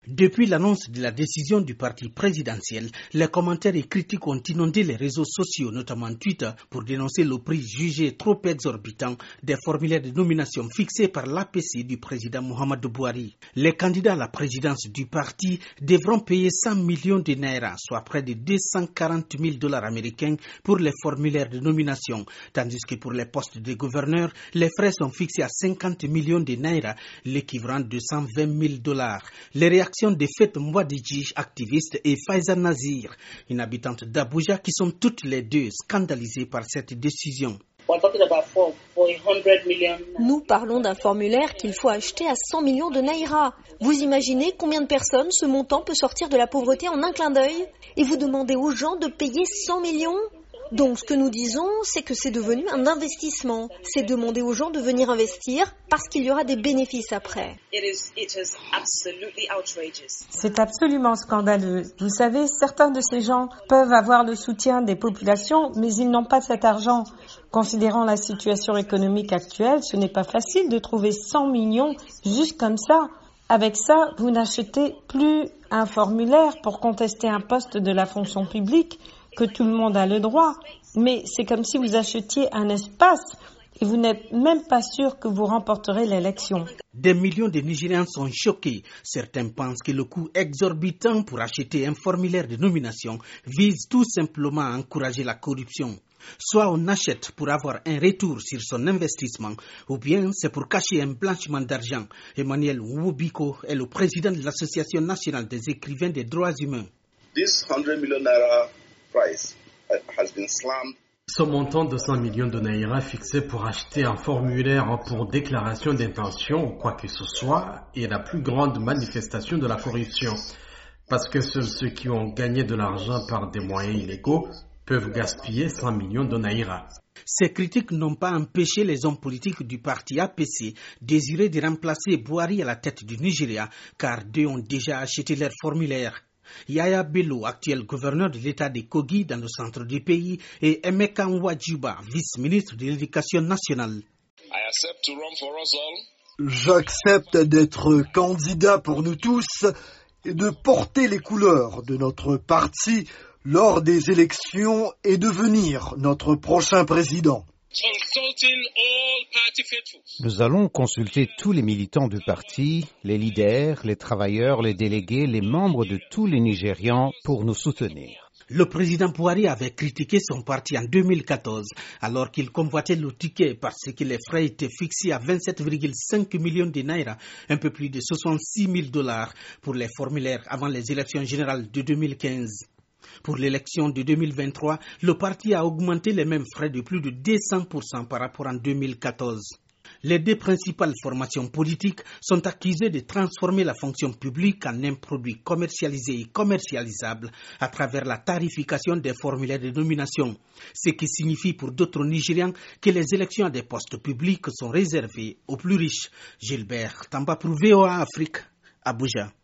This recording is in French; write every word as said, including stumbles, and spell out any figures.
Depuis l'annonce de la décision du parti présidentiel, les commentaires et critiques ont inondé les réseaux sociaux, notamment Twitter, pour dénoncer le prix jugé trop exorbitant des formulaires de nomination fixés par l'A P C du président Muhammadu Buhari. Les candidats à la présidence du parti devront payer cent millions de naira, soit près de deux cent quarante mille dollars américains pour les formulaires de nomination, tandis que pour les postes de gouverneur, les frais sont fixés à cinquante millions de naira, l'équivalent de cent vingt mille dollars. Les réactions de Fête Mwadiji, activiste, et Faiza Nazir, une habitante d'Abuja, qui sont toutes les deux scandalisées par cette décision. Nous parlons d'un formulaire qu'il faut acheter à cent millions de naira. Vous imaginez combien de personnes ce montant peut sortir de la pauvreté en un clin d'œil? Et vous demandez aux gens de payer cent millions? Donc ce que nous disons, c'est que c'est devenu un investissement. C'est demander aux gens de venir investir parce qu'il y aura des bénéfices après. C'est absolument scandaleux. Vous savez, certains de ces gens peuvent avoir le soutien des populations, mais ils n'ont pas cet argent. Considérant la situation économique actuelle, ce n'est pas facile de trouver cent millions juste comme ça. Avec ça, vous n'achetez plus un formulaire pour contester un poste de la fonction publique que tout le monde a le droit, mais c'est comme si vous achetiez un espace et vous n'êtes même pas sûr que vous remporterez l'élection. Des millions de Nigériens sont choqués. Certains pensent que le coût exorbitant pour acheter un formulaire de nomination vise tout simplement à encourager la corruption. Soit on achète pour avoir un retour sur son investissement, ou bien c'est pour cacher un blanchiment d'argent. Emmanuel Wubiko est le président de l'Association nationale des écrivains des droits humains. This one hundred million naira price has been slammed. Ce montant de cent millions de naira fixé pour acheter un formulaire pour déclaration d'intention ou quoi que ce soit est la plus grande manifestation de la corruption. Parce que seuls ceux qui ont gagné de l'argent par des moyens illégaux peuvent gaspiller cent millions de naira. Ces critiques n'ont pas empêché les hommes politiques du parti A P C désirer de remplacer Buhari à la tête du Nigeria, car deux ont déjà acheté leur formulaire. Yaya Bello, actuel gouverneur de l'État de Kogi dans le centre du pays, et Emeka Nwajuba, vice-ministre de l'Éducation nationale. J'accepte d'être candidat pour nous tous et de porter les couleurs de notre parti lors des élections et devenir notre prochain président. Nous allons consulter tous les militants du parti, les leaders, les travailleurs, les délégués, les membres de tous les Nigérians pour nous soutenir. Le président Buhari avait critiqué son parti en deux mille quatorze, alors qu'il convoitait le ticket parce que les frais étaient fixés à vingt-sept virgule cinq millions de naira, un peu plus de soixante-six mille dollars pour les formulaires avant les élections générales de deux mille quinze. Pour l'élection de deux mille vingt-trois, le parti a augmenté les mêmes frais de plus de deux cents pour cent par rapport à deux mille quatorze. Les deux principales formations politiques sont accusées de transformer la fonction publique en un produit commercialisé et commercialisable à travers la tarification des formulaires de nomination, ce qui signifie pour d'autres Nigérians que les élections à des postes publics sont réservées aux plus riches. Gilbert Tamba pour V O A Afrique, Abuja.